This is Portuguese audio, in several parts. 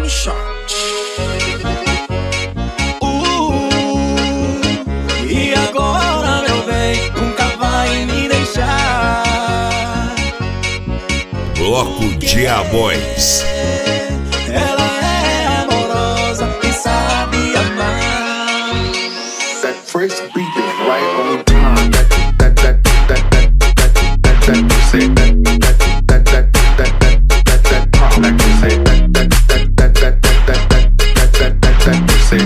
shot. E agora, meu bem, nunca vai me deixar. Bloco Diabóis. Ela é amorosa e sabe amar. That first beat is right on time. That you say that pop. Like you say that you say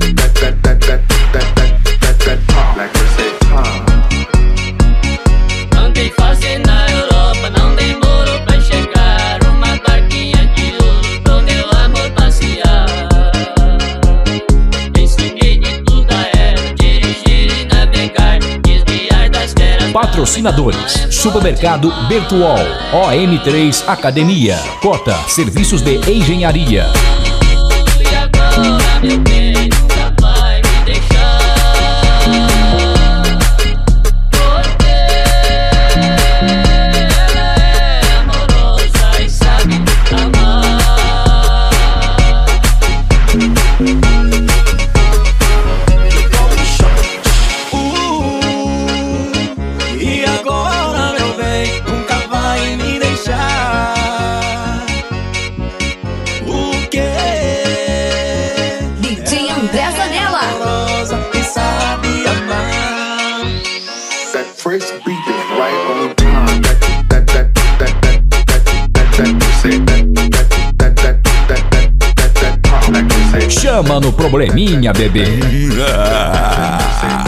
that pop. Like you say pop. Andei fase na Europa, não demorou pra chegar. Uma barquinha de ouro pro meu amor passear. Ensinei de tudo a ela, dirigir e navegar, desviar das feras. Patrocinadores: Supermercado Bertuol, OM3 Academia, Cota Serviços de Engenharia. E agora, meu bem, nunca vai me deixar. Porque ela é amorosa e sabe amar. E agora, meu bem, nunca vai me deixar. O quê? DJ André Zanella. Amorosa e sabe amar. That first beat is right on time. That you say that pop. Like you say Chama no probleminha, bebê. that